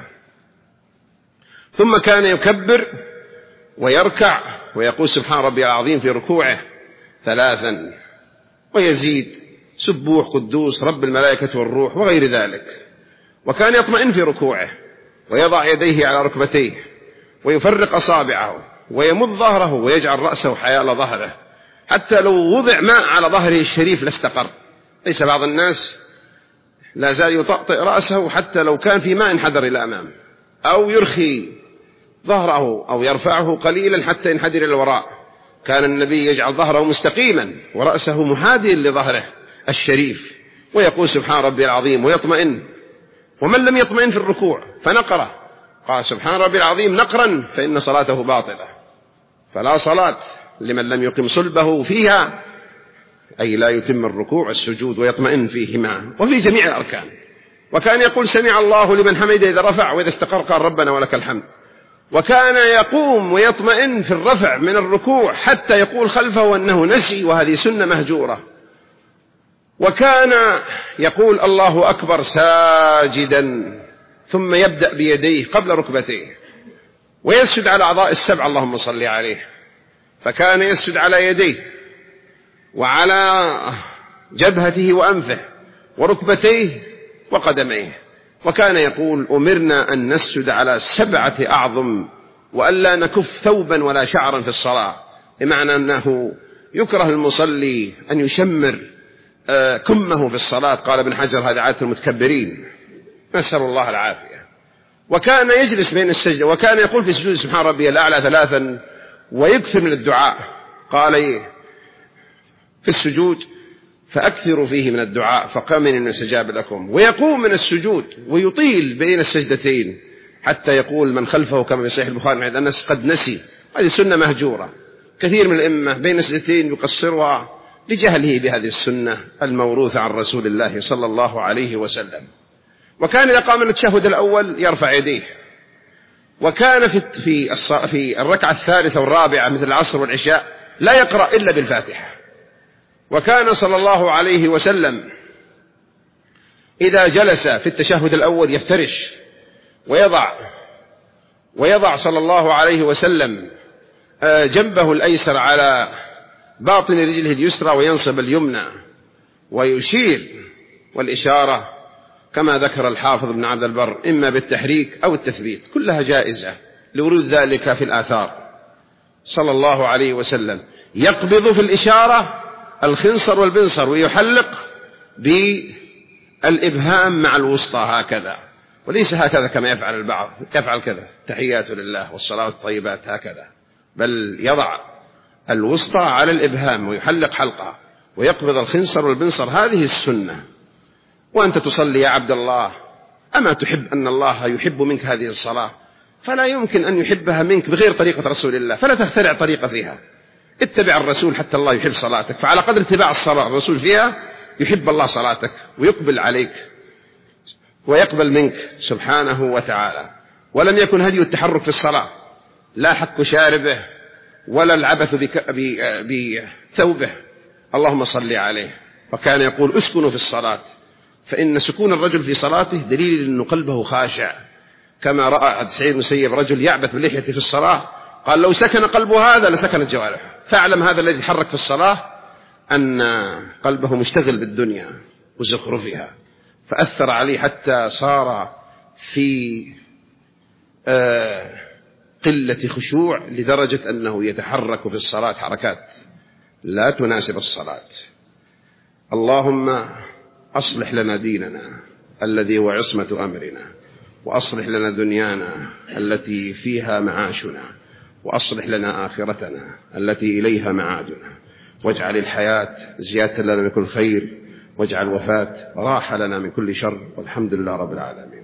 ثم كان يكبر ويركع ويقول سبحان ربي العظيم في ركوعه 3، ويزيد سبوح قدوس رب الملائكة والروح وغير ذلك. وكان يطمئن في ركوعه ويضع يديه على ركبتيه ويفرق أصابعه ويمد ظهره ويجعل رأسه حيال ظهره، حتى لو وضع ماء على ظهره الشريف لاستقر. ليس بعض الناس لا زال يطأطئ رأسه حتى لو كان في ماء انحدر إلى أمام، أو يرخي ظهره أو يرفعه قليلا حتى ينحدر إلى الوراء. كان النبي يجعل ظهره مستقيما ورأسه محاذيا لظهره الشريف، ويقول سبحان ربي العظيم ويطمئن. ومن لم يطمئن في الركوع فنقره قال سبحان ربي العظيم نقرا فإن صلاته باطلة. فلا صلاة لمن لم يقم صلبه فيها، أي لا يتم الركوع والسجود ويطمئن فيهما وفي جميع الأركان. وكان يقول سمع الله لمن حمده إذا رفع، وإذا استقر قال ربنا ولك الحمد. وكان يقوم ويطمئن في الرفع من الركوع حتى يقول خلفه أنه نسي، وهذه سنة مهجورة. وكان يقول الله أكبر ساجدا، ثم يبدأ بيديه قبل ركبتيه ويسجد على أعضاء السبع اللهم صل عليه. فكان يسجد على يديه وعلى جبهته وأنفه وركبتيه وقدميه. وكان يقول أمرنا أن نسجد على 7 أعظم وألا نكف ثوبا ولا شعرا في الصلاة، بمعنى أنه يكره المصلي أن يشمر كمه في الصلاة. قال ابن حجر هذا عادة المتكبرين، نسأل الله العافية. وكان يجلس بين السجدة، وكان يقول في سجود سبحان ربي الأعلى 3 ويكثر من الدعاء. قال في السجود فأكثروا فيه من الدعاء فقام إن استجاب لكم. ويقوم من السجود ويطيل بين السجدتين حتى يقول من خلفه كما في صحيح البخاري عند أنس قد نسي. هذه سنة مهجورة، كثير من الأئمة بين السجدتين يقصرها لجهله بهذه السنة الموروثة عن رسول الله صلى الله عليه وسلم. وكان إذا قام من التشهد الأول يرفع يديه. وكان في الركعة 3 والرابعة مثل العصر والعشاء لا يقرأ إلا بالفاتحة. وكان صلى الله عليه وسلم إذا جلس في التشهد الأول يفترش ويضع صلى الله عليه وسلم جنبه الأيسر على باطن رجله اليسرى وينصب اليمنى ويشير، والإشارة كما ذكر الحافظ ابن عبد البر إما بالتحريك أو التثبيت، كلها جائزة لورود ذلك في الآثار. صلى الله عليه وسلم يقبض في الإشارة الخنصر والبنصر ويحلق بالإبهام مع الوسطى هكذا، وليس هكذا كما يفعل البعض، يفعل كذا تحيات لله والصلاة الطيبات هكذا، بل يضع الوسطى على الإبهام ويحلق حلقة ويقبض الخنصر والبنصر. هذه السنة. وأنت تصلي يا عبد الله، أما تحب أن الله يحب منك هذه الصلاة؟ فلا يمكن أن يحبها منك بغير طريقة رسول الله، فلا تخترع طريقة فيها، اتبع الرسول حتى الله يحب صلاتك. فعلى قدر اتباع الصلاة الرسول فيها يحب الله صلاتك ويقبل عليك ويقبل منك سبحانه وتعالى. ولم يكن هدي التحرك في الصلاة، لا حك شاربه ولا العبث بثوبه، اللهم صل عليه. فكان يقول اسكنوا في الصلاة، فإن سكون الرجل في صلاته دليل أن قلبه خاشع، كما رأى سعيد المسيب رجل يعبث بلحيته في الصلاة قال لو سكن قلبه هذا لسكنت جوارحه. فاعلم هذا الذي يتحرك في الصلاة أن قلبه مشتغل بالدنيا وزخرفها، فأثر عليه حتى صار في قلة خشوع لدرجة أنه يتحرك في الصلاة حركات لا تناسب الصلاة. اللهم أصلح لنا ديننا الذي هو عصمة أمرنا، وأصلح لنا دنيانا التي فيها معاشنا، وأصلح لنا آخرتنا التي إليها معادنا، واجعل الحياة زيادة لنا من كل خير، واجعل الوفاة راحة لنا من كل شر، والحمد لله رب العالمين.